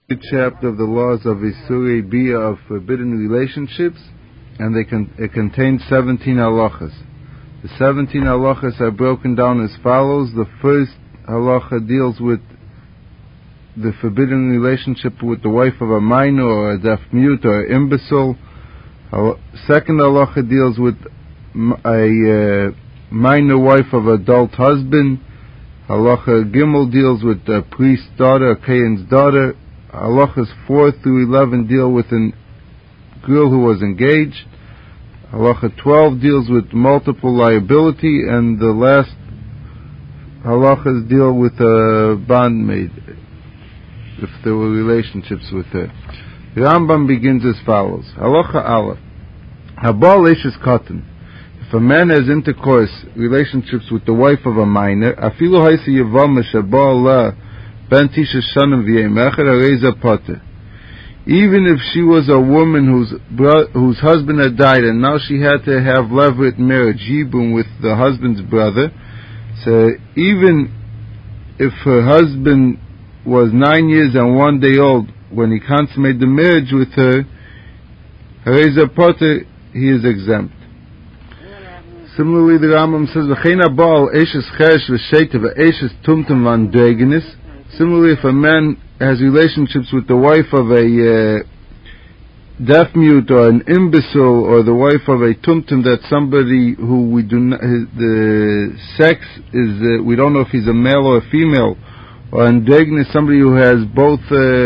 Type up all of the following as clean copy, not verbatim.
Chapter of the laws of Isurei Bia of forbidden relationships, and it contains 17 halachas. The 17 halachas are broken down as follows. The first halacha deals with the forbidden relationship with the wife of a minor or a deaf mute or an imbecile. Second halacha deals with a minor wife of adult husband. Halacha Gimel deals with a priest's daughter, a Kayan's daughter. Halachas 4 through 11 deal with a girl who was engaged. Halacha 12 deals with multiple liability, and the last halachas deal with a bondmaid, if there were relationships with her. The Rambam begins as follows. Halacha Aleph. Habal Eishes Katan. If a man has intercourse, relationships with the wife of a minor, afilu haisi yavam shabal la ben tisha shanim v'yemecher areza pater. Even if she was a woman whose husband had died and now she had to have levirate marriage, yibum, with the husband's brother, so even if her husband was 9 years and 1 day old when he consummated the marriage with her, areza pater, he is exempt. Similarly, the Rambam says, "V'chein abal eshes cheresh v'sheita v'eshes tumtum v'andregenis." Similarly, if a man has relationships with the wife of a deaf mute or an imbecile, or the wife of a tumtum, that's somebody who we do not, the sex is we don't know if he's a male or a female, or andregenis, somebody who has both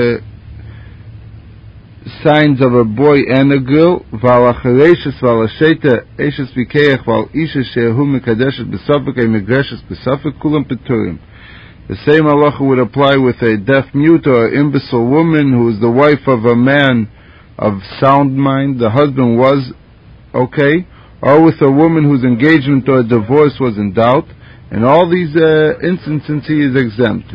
signs of a boy and a girl. The same halacha would apply with a deaf mute or imbecile woman who is the wife of a man of sound mind. The husband was okay, or with a woman whose engagement or divorce was in doubt. In all these instances, he is exempt.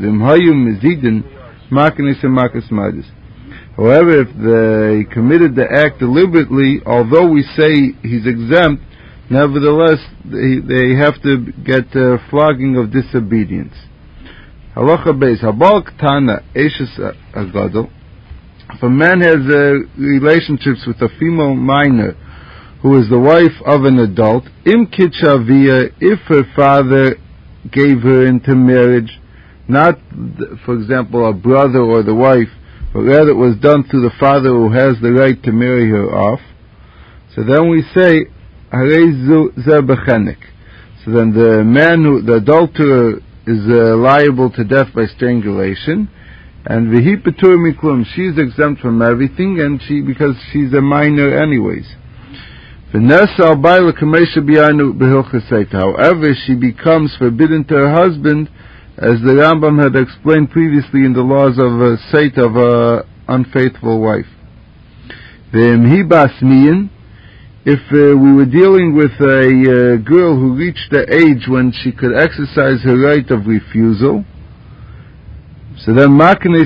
However, if he committed the act deliberately, although we say he's exempt, nevertheless they have to get flogging of disobedience. Halacha Beis, Habal Ktana Eshes Agadol. If a man has relationships with a female minor who is the wife of an adult, Im Kitchavia, if her father gave her into marriage, not, for example, a brother or the wife, but rather it was done through the father who has the right to marry her off, so then we say, Harei Zer Bechenek. So then the man, the adulterer, is liable to death by strangulation, and V'hi Petur Miklum, she is exempt from everything, and because she's a minor anyways. However, she becomes forbidden to her husband, as the Rambam had explained previously in the laws of a seit of a unfaithful wife. If we were dealing with a girl who reached the age when she could exercise her right of refusal, so then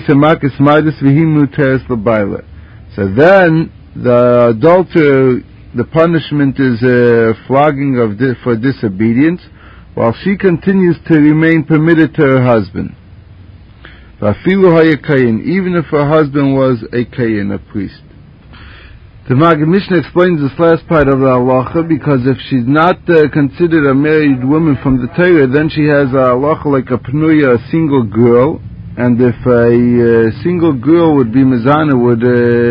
the adulterer, the punishment is flogging for disobedience, while she continues to remain permitted to her husband. Even if her husband was a kayin, a priest. The Maggid Mishnah explains this last part of the halacha, because if she's not considered a married woman from the Torah, then she has a halacha like a pnuya, a single girl, and if a single girl would be mizana, would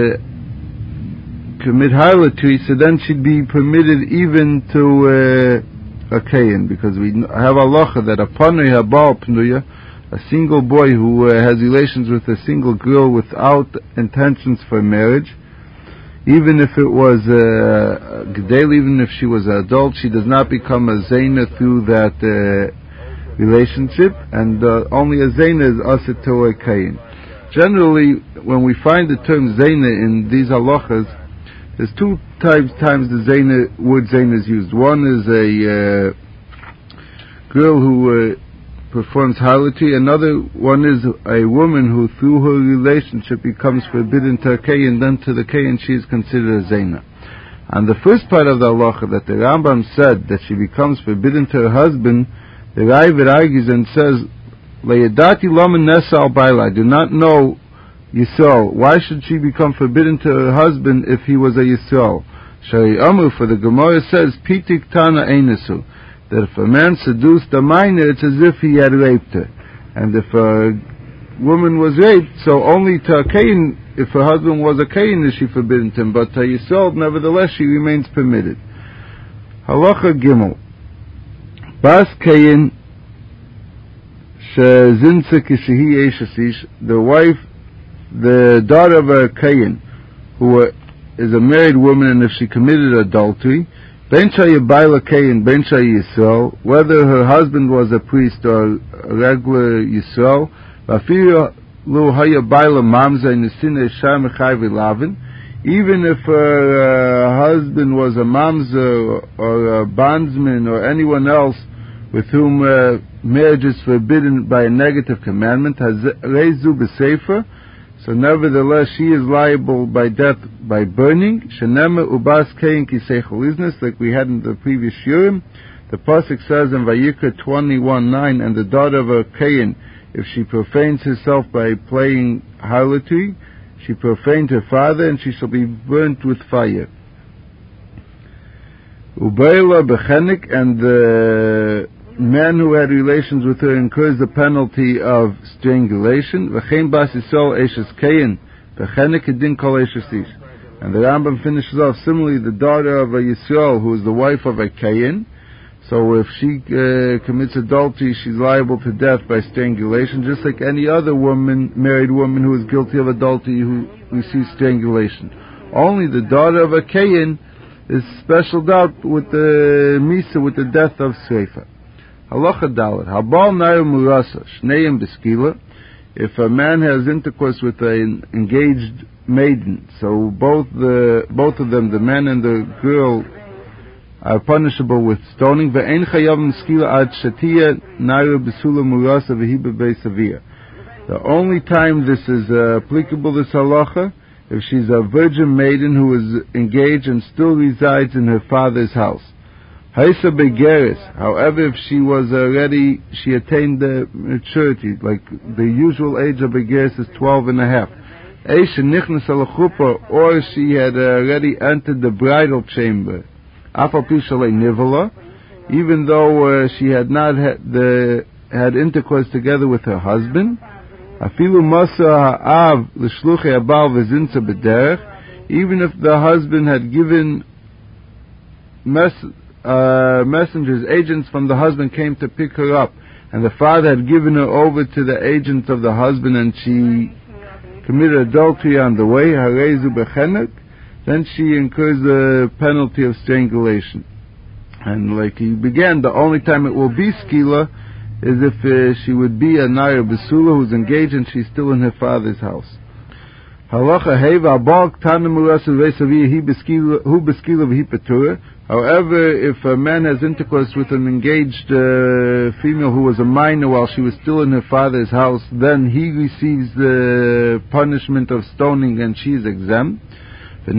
commit harlotry, so then she'd be permitted even to a kayin, because we have a halacha that a pnuya, a baal pnuya, a single boy who has relations with a single girl without intentions for marriage, even if it was Gedel, even if she was an adult, she does not become a Zayna through that relationship, and only a Zayna is Aser to a Kayin. Generally, when we find the term Zayna in these halachas, there's two times the word Zayna is used. One is a girl who performs harlotry. Another one is a woman who, through her relationship, becomes forbidden to a kayin, then to the kayin she is considered a zayna. And the first part of the halacha, that the Rambam said that she becomes forbidden to her husband, the Ravid argues and says, "Le'yadati laman nesa al baila." I do not know Yisrael. Why should she become forbidden to her husband if he was a Yisrael? Shari Amru, for the Gemara says, Pitik Tana Einesu, that if a man seduced a minor, it's as if he had raped her. And if a woman was raped, so only to a Kain, if her husband was a Kain, is she forbidden to him, but to Yisrael, nevertheless, she remains permitted. Halacha Gimel. Bas Kain, Shezinsa Kishihi Eshasish, the wife, the daughter of a Kain, who is a married woman, and if she committed adultery, Ben Baila Kain, Ben Yisrael, whether her husband was a priest or a regular Yisrael, even if her husband was a mamzer or a bondsman or anyone else with whom marriage is forbidden by a negative commandment, so nevertheless she is liable by death by burning. Like we had in the previous shiurim, the pasuk says in Vayikra 21:9, and the daughter of a Kain, if she profanes herself by playing harlotry, she profaned her father, and she shall be burnt with fire. Ubayla bechenik, and the man who had relations with her incurs the penalty of strangulation. V'chein bas Yisrael eshes Kain bechenik edin kol eshes ish. And the Rambam finishes off similarly, the daughter of a Yisrael who is the wife of a Kain. So if she commits adultery, she's liable to death by strangulation, just like any other woman, married woman who is guilty of adultery who receives strangulation. Only the daughter of a Kain is specialed out with the Misa, with the death of Sreifa. Halacha Dalet. Habal Nair Murasa, Shneim Beskila. If a man has intercourse with an engaged maiden, so both of them, the man and the girl, are punishable with stoning. Ve'en chayavim skila ad shatia naira besula murasa v'hiba beisavia. The only time this is applicable, this halacha, if she's a virgin maiden who is engaged and still resides in her father's house. Haisa begeris. However, if she was already, she attained the maturity, like the usual age of begeris is 12 and a half. Eisha nichnas al chuppah, or she had already entered the bridal chamber. Even though she had not had intercourse together with her husband, even if the husband had given messengers, agents from the husband came to pick her up, and the father had given her over to the agents of the husband, and she committed adultery on the way, then she incurs the penalty of strangulation. And like he began, the only time it will be skila is if she would be a naira besula who's engaged and she's still in her father's house. Halacha heva balk tana murasa v'esaviya hu beskila v'hi patura. However, if a man has intercourse with an engaged female who was a minor while she was still in her father's house, then he receives the punishment of stoning and she is exempt. If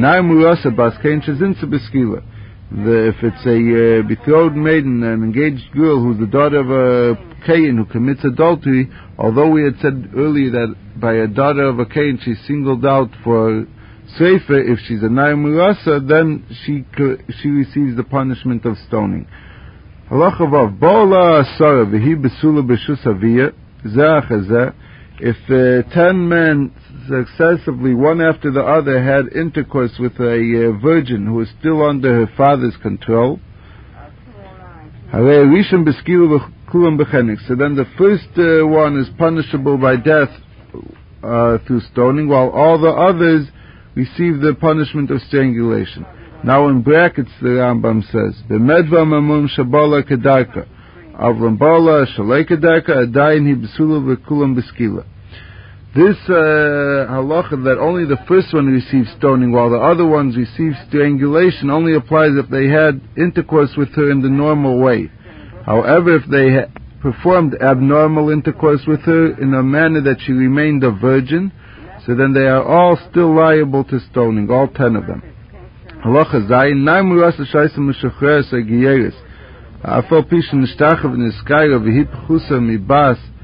it's a betrothed maiden, an engaged girl who's the daughter of a Kain who commits adultery, although we had said earlier that by a daughter of a Kain she's singled out for Seifer, if she's a Nair Murasa, then she receives the punishment of stoning. Halacha Vav, Bo'la Asara v'hi besula b'shus haviyah, zeh achazeh, if 10 men successively, one after the other, had intercourse with a virgin who was still under her father's control, so then the first one is punishable by death through stoning, while all the others receive the punishment of strangulation. Now in brackets the Rambam says, B'medva mamum shabala kedarka, avram bala shalei kedarka, adayin hi besula v'kulam beskila. This halacha that only the first one receives stoning while the other ones receive strangulation only applies if they had intercourse with her in the normal way. However, if they performed abnormal intercourse with her in a manner that she remained a virgin, so then they are all still liable to stoning, all 10 of them. Halacha zayin, naim urasa shaisa m'shachreres agiyeris, afal pishin nishtachav niskayra v'hit chusa mibas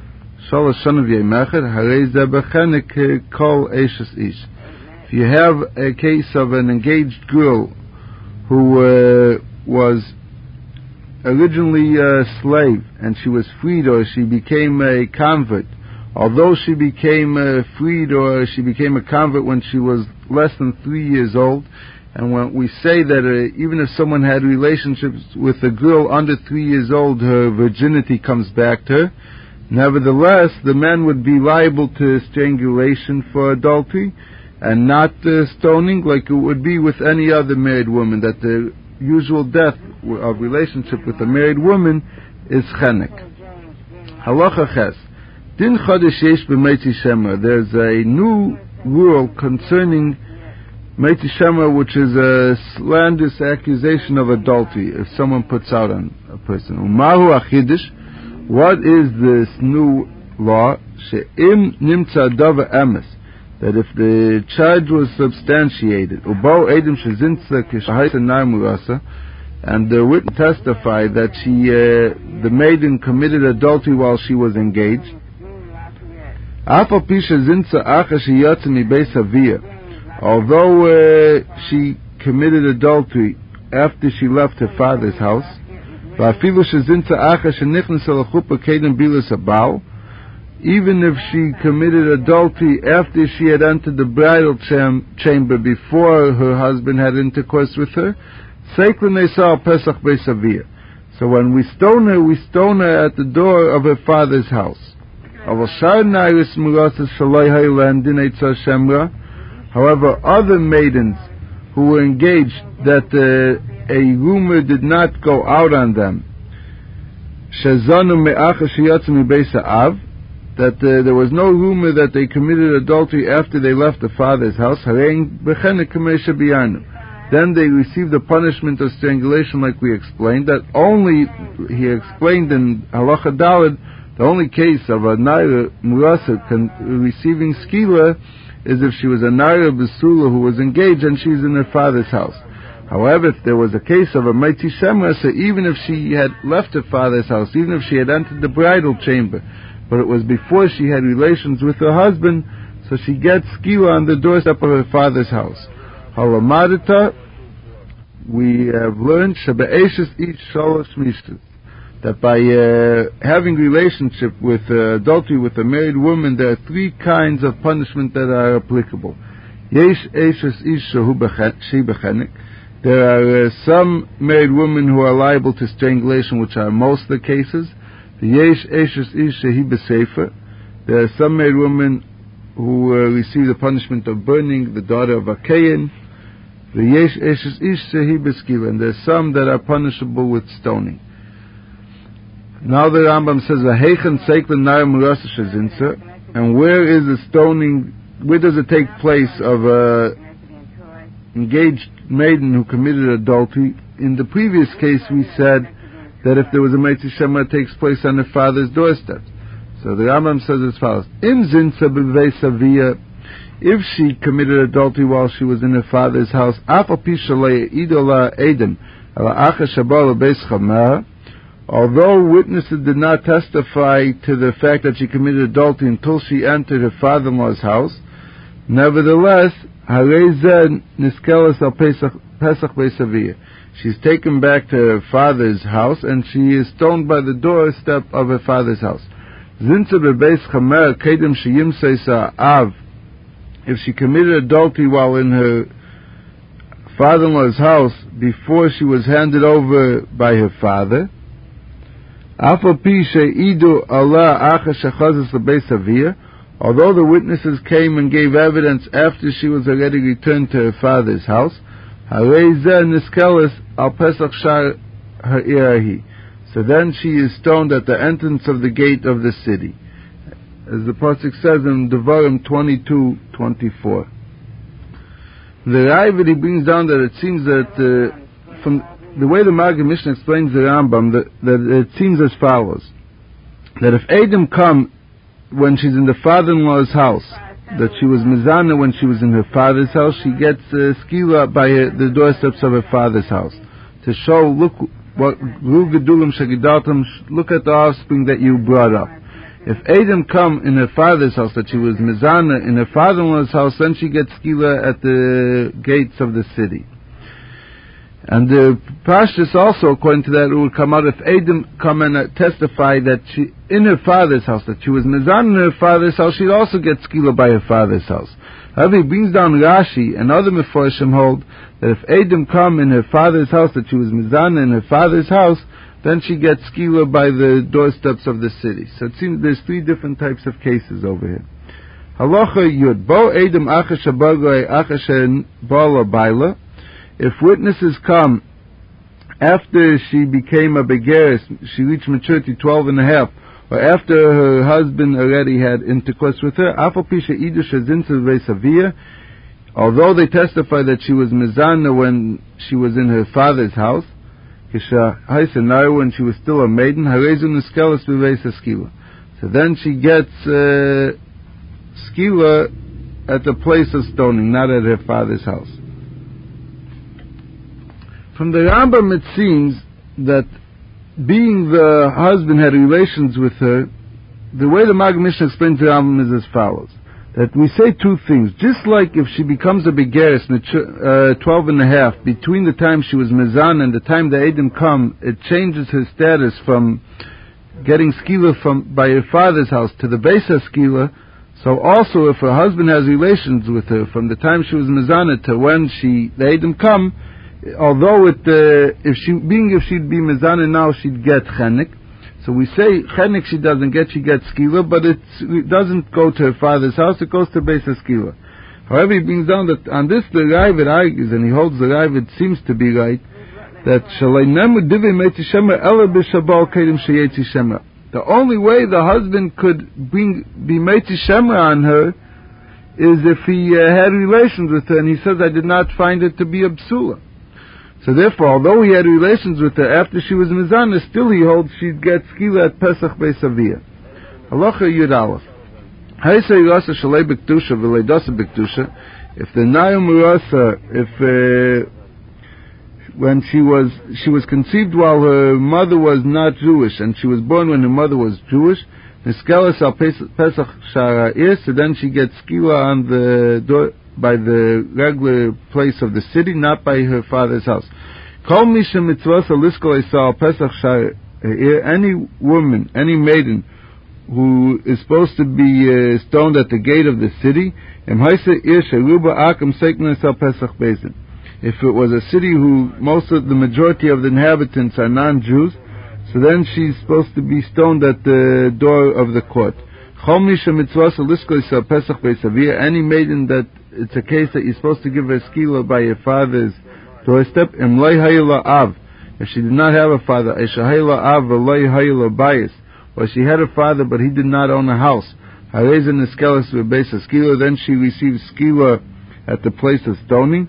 shalosh shana v'yemechad, harei zeh bechenek kol eishes ish. If you have a case of an engaged girl who was originally a slave and she was freed or she became a convert, although she became freed or she became a convert when she was less than 3 years old, and when we say that even if someone had relationships with a girl under 3 years old, her virginity comes back to her, nevertheless the man would be liable to strangulation for adultery and not stoning like it would be with any other married woman, that the usual death of relationship with a married woman is chenek. Halacha ches. Din chodesh yesh b'meiti shemra. There's a new rule concerning meiti shemra, which is a slanderous accusation of adultery if someone puts out on a person. Umahu achidish. What is this new law? She'im nimtza dava emes. That if the charge was substantiated, ubau edim shezinsa kishahaysa murasa, and the witness testified that the maiden committed adultery while she was engaged. Although she committed adultery after she left her father's house, even if she committed adultery after she had entered the bridal chamber before her husband had intercourse with her, so when we stone her at the door of her father's house. However, other maidens who were engaged, that a rumor did not go out on them, that there was no rumor that they committed adultery after they left the father's house, then they received the punishment of strangulation, like we explained. That only, he explained in Halacha Daled, the only case of a Naira Murasa receiving skila is if she was a Naira Besula who was engaged and she's in her father's house. However, if there was a case of a Meiti Shemra, so even if she had left her father's house, even if she had entered the bridal chamber, but it was before she had relations with her husband, so she gets skila on the doorstep of her father's house. Halamadita, we have learned Shabe'eshes each shalosh mishtas, that by having relationship with adultery with a married woman, there are 3 kinds of punishment that are applicable. Yesh eshes ish shehu bechenek. There are some married women who are liable to strangulation, which are most of the cases. Yesh eshes ish shehi besefer. There are some married women who receive the punishment of burning, the daughter of a Kayin. Yesh eshes ish shehi beskiva. And there are some that are punishable with stoning. Now the Rambam says, "V'heichen seiklen nar murasa shezinsa," and where is the stoning? Where does it take place of a engaged maiden who committed adultery? In the previous case, we said that if there was a Meiti Shemra, it takes place on her father's doorstep. So the Rambam says as follows: Im zinsa b'vei savia, if she committed adultery while she was in her father's house, afal pi shalei idola edem ala acha shabal beis chamah. Although witnesses did not testify to the fact that she committed adultery until she entered her father-in-law's house, nevertheless, she's taken back to her father's house and she is stoned by the doorstep of her father's house. If she committed adultery while in her father-in-law's house before she was handed over by her father, although the witnesses came and gave evidence after she was already returned to her father's house, so then she is stoned at the entrance of the gate of the city, as the pasuk says in Devarim 22:24. The Ravid brings down that it seems that from the way the Maggid Mishnah explains the Rambam, that it seems as follows: that if Adam come when she's in the father-in-law's house, that she was mizana when she was in her father's house, she gets skila by the doorsteps of her father's house to show, look at the offspring that you brought up. If Adam come in her father's house, that she was mizana in her father-in-law's house, then she gets skila at the gates of the city. And the Pashtus also, according to that, it would come out if Adam come and testify that she, in her father's house, that she was mizan in her father's house, she'd also get skila by her father's house. However, he brings down Rashi and other Meforshim hold that if Adam come in her father's house, that she was mizan in her father's house, then she gets skila by the doorsteps of the city. So it seems there's three different types of cases over here. Halacha Yud, Bo Adam Achash Abagoy Achash Bala Baila. If witnesses come after she became a begeres, she reached maturity 12 and a half, or after her husband already had intercourse with her, although they testify that she was mizana when she was in her father's house, when she was still a maiden, so then she gets skila at the place of stoning, not at her father's house. From the Rambam it seems that being the husband had relations with her, the way the Mag Mishnah explains the Rambam is as follows. That we say two things. Just like if she becomes a begeres, 12 and a half, between the time she was mezan and the time the Edom come, it changes her status from getting skila by her father's house to the Beisa skila. So also if her husband has relations with her from the time she was mezana to when the Edom come, although if she'd be mezana now, she'd get chenik. So we say chenik she doesn't get, she gets skila, but it doesn't go to her father's house, it goes to Beis HaSkila. However, he brings down that on this the Ravid argues, and he holds the Ravid seems to be right, that the only way the husband could be meiti shemra on her is if he had relations with her, and he says, I did not find it to be a psula. So therefore, although he had relations with her after she was mizana, still he holds she'd get skila at Pesach Beis Avia. Halacha Yud Aleph. If the Nayum Rasa, when she was conceived while her mother was not Jewish, and she was born when her mother was Jewish, Niskelas al Pesach Shara'ir, so then she gets skila on the door, by the regular place of the city, not by her father's house. Any woman, any maiden who is supposed to be stoned at the gate of the city, if it was a city who the majority of the inhabitants are non-Jews, so then she's supposed to be stoned at the door of the court. Any maiden that it's a case that you're supposed to give her skila by your father's doorstep. If she did not have a father, or she had a father but he did not own a house, then she receives skila at the place of stoning.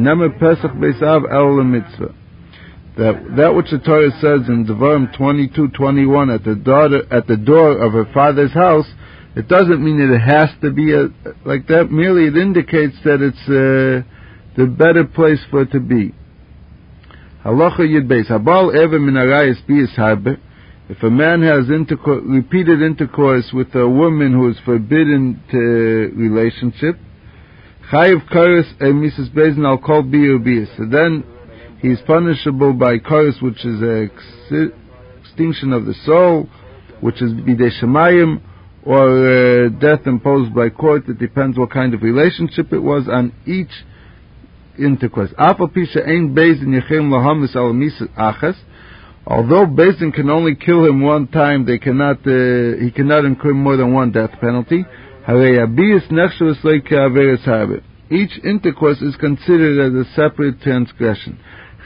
That which the Torah says in Devarim 22:21 at the door of her father's house, it doesn't mean that it has to be like that. Merely it indicates that it's the better place for it to be. Halacha Yud Beis. Habal ever min harayis biyas harbe. If a man has repeated intercourse with a woman who is forbidden to relationship, chayiv kares Mrs. Beizin al kol biyur biyas. So then he is punishable by kares, which is an extinction of the soul, which is bidei shemayim, or death imposed by court. It depends what kind of relationship it was on each intercourse. Although Beis can only kill him one time, he cannot incur more than one death penalty. Each intercourse is considered as a separate transgression.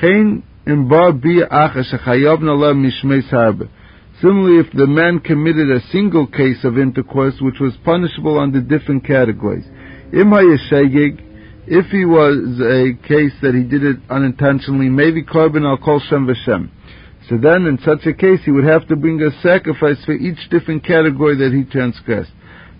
Similarly, if the man committed a single case of intercourse which was punishable under different categories. If he was a case that he did it unintentionally, maybe korban al kol shem v'shem. So then in such a case he would have to bring a sacrifice for each different category that he transgressed.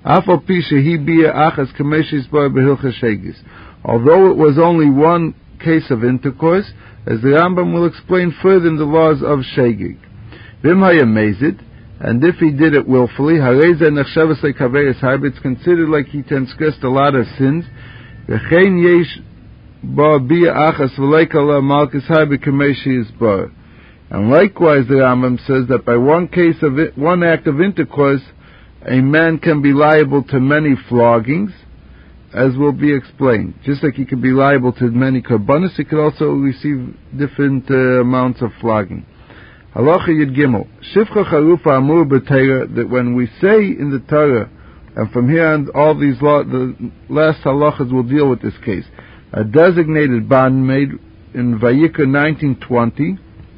Although it was only one case of intercourse, as the Rambam will explain further in the laws of Shegig. And if he did it willfully, it's considered like he transgressed a lot of sins. And likewise, the Rambam says that by one act of intercourse, a man can be liable to many floggings, as will be explained. Just like he can be liable to many karbanos, he could also receive different amounts of flogging. Halacha Yud Gimel. Shifcha Charufa Amur B'Torah, that when we say in the Torah, and from here on all these the last halachas will deal with this case, a designated bondmaid in Vayikra 19:20,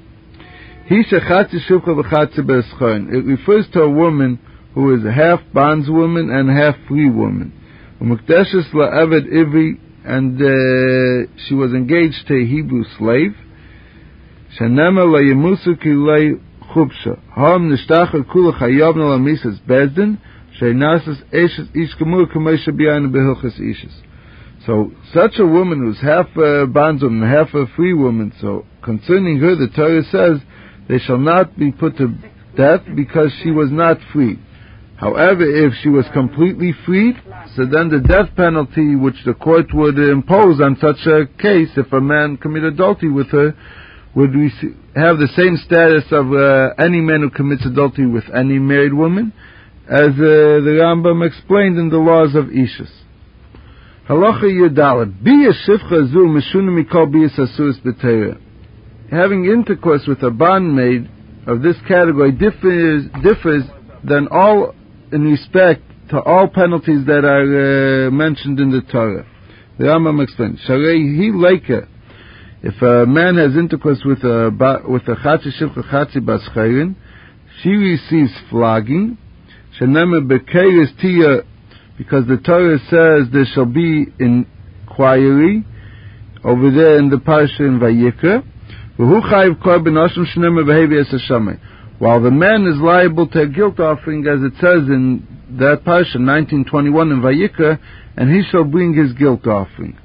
it refers to a woman who is half bondswoman and half free woman. And she was engaged to a Hebrew slave. So such a woman who's half a bondswoman and half a free woman, so concerning her the Torah says they shall not be put to death because she was not free. However, if she was completely freed, so then the death penalty which the court would impose on such a case, if a man committed adultery with her, would have the same status of any man who commits adultery with any married woman, as the Rambam explained in the laws of Ishus. Halacha Yudalet. Bia shifcha zu meshuna mikol bias asuris b'Torah. Having intercourse with a bondmaid of this category differs than all in respect to all penalties that are mentioned in the Torah. The Rambam explains. Sharei hi leika. If a man has intercourse with a chatzi shifcha chatzi bascheirin, she receives flogging. Shenema bekeres tia, because the Torah says there shall be inquiry over there in the parsha in Vayikra. While the man is liable to a guilt offering, as it says in that parsha 19:21 in Vayikra, and he shall bring his guilt offering.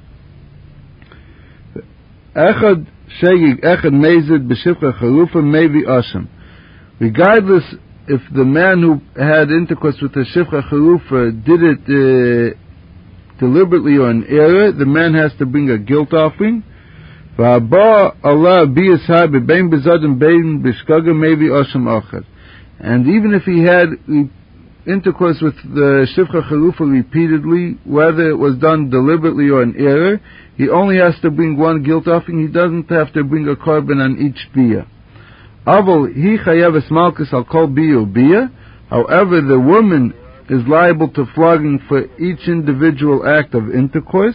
Regardless if the man who had intercourse with the Shifcha Charufa did it deliberately or in error, the man has to bring a guilt offering. And even if he had intercourse with the Shifcha Charufa repeatedly, whether it was done deliberately or in error, he only has to bring one guilt offering. He doesn't have to bring a korban on each biyah. However, the woman is liable to flogging for each individual act of intercourse.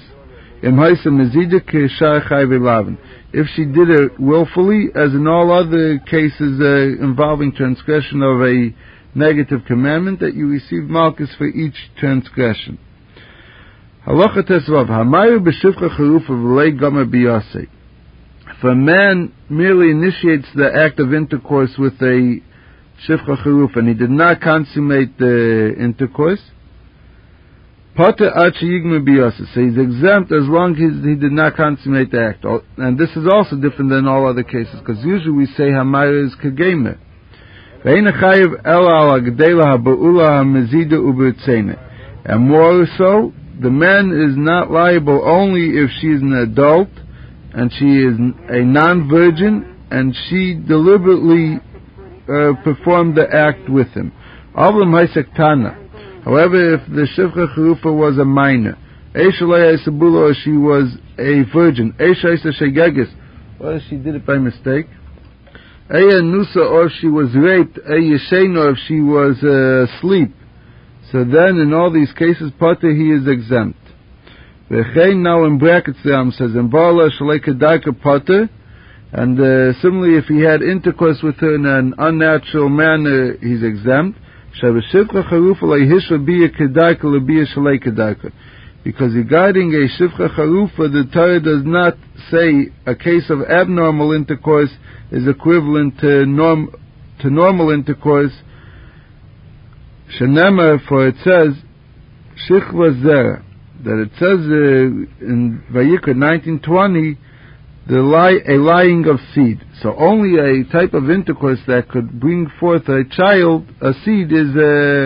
If she did it willfully, as in all other cases involving transgression of a negative commandment, that you receive malchus for each transgression. Halacha Tesvav. If a man merely initiates the act of intercourse with a shifcha charuf and he did not consummate the intercourse, Pater achi yigma biyasa, so he's exempt as long as he did not consummate the act. And this is also different than all other cases, because usually we say hamayra is kagema. And more so, the man is not liable only if she is an adult and she is a non-virgin and she deliberately performed the act with him. However, if the Shifcha Charufa was a minor, or she was a virgin, or she did it by mistake, or she was raped, or if she was asleep, so then in all these cases, Pater, he is exempt. Now in brackets the Am says, Pater, and similarly if he had intercourse with her in an unnatural manner, he's exempt. Because regarding a Shifcha Charufa, the Torah does not say a case of abnormal intercourse is equivalent to normal intercourse. Shenema, for it says, Shichva Zera, that it says in Vayikra 19:20, a lying of seed. So only a type of intercourse that could bring forth a child, a seed, is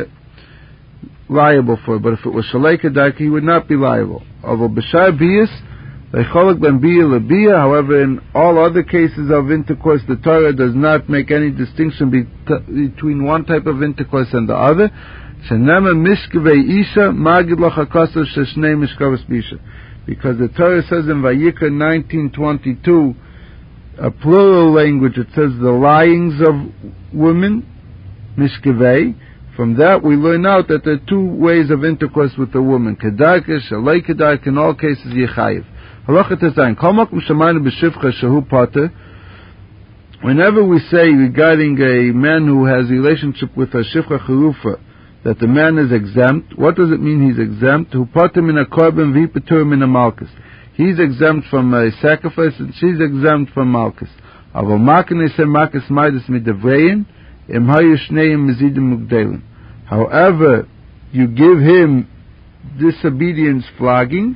liable for it. But if it was shalei kedarka, he would not be liable. Although b'shar bias, lecholek ben bia lebia. However, in all other cases of intercourse, the Torah does not make any distinction between one type of intercourse and the other. Shenema mishkevei isha magid lachakasa sheshnei mishkavas bisha. Because the Torah says in Vayikra 19:22, a plural language, it says the lyings of women, mishkevei. From that we learn out that there are two ways of intercourse with a woman. Kedarka, shalei kedarka, in all cases yechayiv. Halacha tezayin, kol makom shamaynu b'shivcha shehu pater. Whenever we say regarding a man who has a relationship with a shivcha charufa, that the man is exempt, what does it mean he's exempt? Hu pater min ha-korban v'hi patur min ha-malkus. He's exempt from a sacrifice and she's exempt from malkus. Avol makan eseh malkus maidus midavrein, im hayu shneim mezidim mugdelin. However, you give him disobedience flogging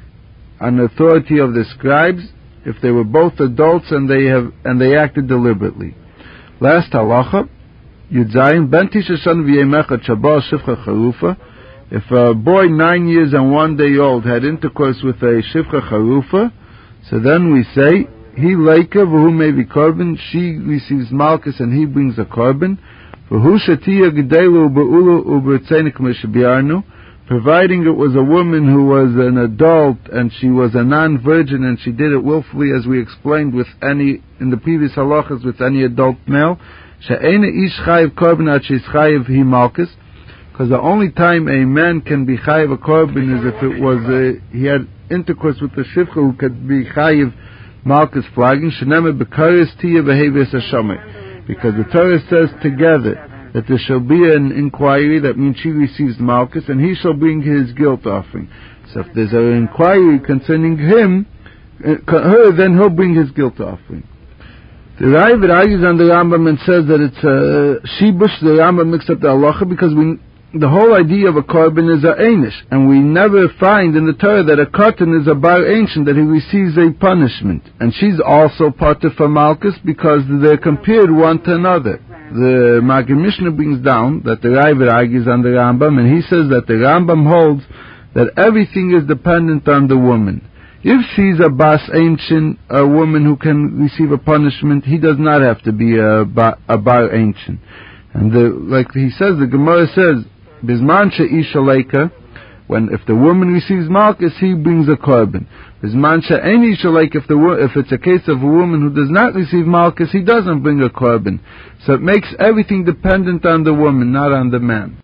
on the authority of the scribes if they were both adults and they acted deliberately. Last halacha, Yudzayin, ben tishashan v'yemechad shabal shivcha charufa. If a boy 9 years and 1 day old had intercourse with a shivcha charufa, so then we say, he leika v'hu mevi korban, she receives malchus and he brings a korban. V'hu shatiya gedelu be'ulu u'bertzenik meshabiarnu, providing it was a woman who was an adult and she was a non-virgin and she did it willfully, as we explained in the previous halachas, with any adult male. She'ena ish chayiv korban ad she's chayiv hi malchus, because the only time a man can be chayiv a korban is if it was he had intercourse with the shivcha who could be chayiv malchus flogging. Shenema b'karis tiya behavius hashamay, because the Torah says together that there shall be an inquiry, that means she receives malchus, and he shall bring his guilt offering. So if there's an inquiry concerning him, her, then he'll bring his guilt offering. The Ravid argues on the Rambam and says that it's shibush. The Rambam mixed up the halacha because the whole idea of a korban is a einish, and we never find in the Torah that a katan is a bar ancient, that he receives a punishment, and she's also part of a malchus because they're compared one to another. The Maggid Mishnah brings down that the Ravid argues on the Rambam, and he says that the Rambam holds that everything is dependent on the woman. If she's a bas ancient, a woman who can receive a punishment, he does not have to be a bar ancient. And like he says, the Gemara says, Bizman she'isha leika, if the woman receives malchus, he brings a korban. Bizman she'en isha leika, if it's a case of a woman who does not receive malchus, he doesn't bring a korban. So it makes everything dependent on the woman, not on the man.